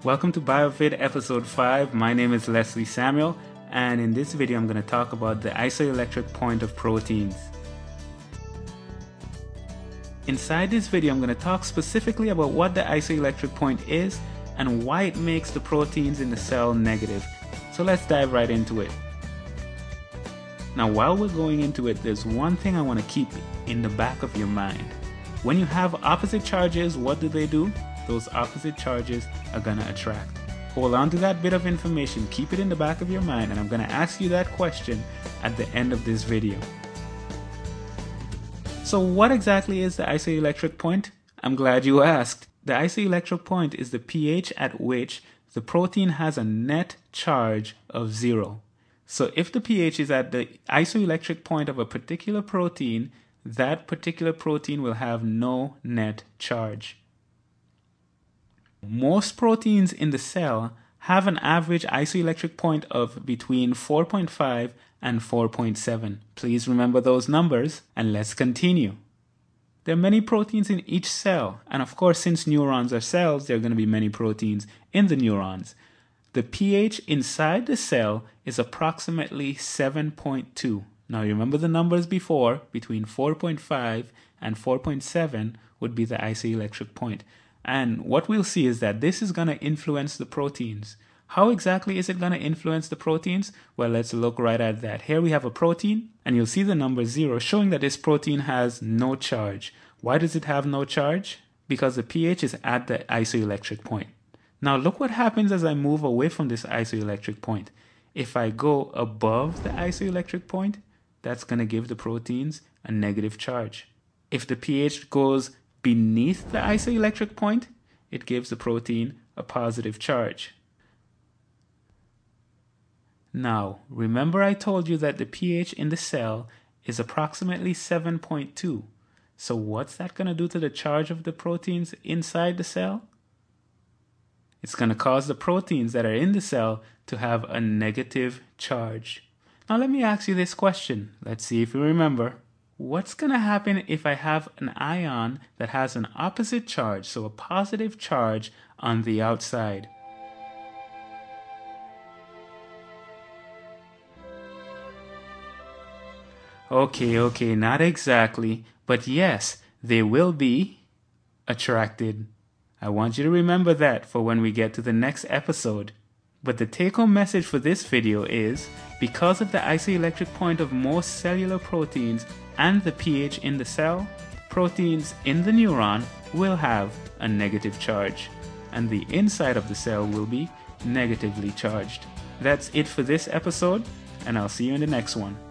Welcome to BioVid episode 5. My name is Leslie Samuel, and in this video I'm going to talk about the isoelectric point of proteins. Inside this video I'm going to talk specifically about what the isoelectric point is and why it makes the proteins in the cell negative. So let's dive right into it. Now while we're going into it, there's one thing I want to keep in the back of your mind. When you have opposite charges, what do? Those opposite charges are going to attract. Hold on to that bit of information, keep it in the back of your mind, and I'm going to ask you that question at the end of this video. So what exactly is the isoelectric point? I'm glad you asked. The isoelectric point is the pH at which the protein has a net charge of 0. So if the pH is at the isoelectric point of a particular protein, that particular protein will have no net charge. Most proteins in the cell have an average isoelectric point of between 4.5 and 4.7. Please remember those numbers, and let's continue. There are many proteins in each cell, and of course, since neurons are cells, there are going to be many proteins in the neurons. The pH inside the cell is approximately 7.2. Now remember the numbers before, between 4.5 and 4.7 would be the isoelectric point. And what we'll see is that this is going to influence the proteins. How exactly is it going to influence the proteins? Well, let's look right at that. Here we have a protein, and you'll see the number 0 showing that this protein has no charge. Why does it have no charge? Because the pH is at the isoelectric point. Now look what happens as I move away from this isoelectric point. If I go above the isoelectric point, that's going to give the proteins a negative charge. If the pH goes beneath the isoelectric point, it gives the protein a positive charge. Now, remember I told you that the pH in the cell is approximately 7.2. So what's that going to do to the charge of the proteins inside the cell? It's going to cause the proteins that are in the cell to have a negative charge. Now let me ask you this question. Let's see if you remember. What's going to happen if I have an ion that has an opposite charge, so a positive charge on the outside? Okay, not exactly, but yes, they will be attracted. I want you to remember that for when we get to the next episode. But the take-home message for this video is, because of the isoelectric point of most cellular proteins and the pH in the cell, proteins in the neuron will have a negative charge, and the inside of the cell will be negatively charged. That's it for this episode, and I'll see you in the next one.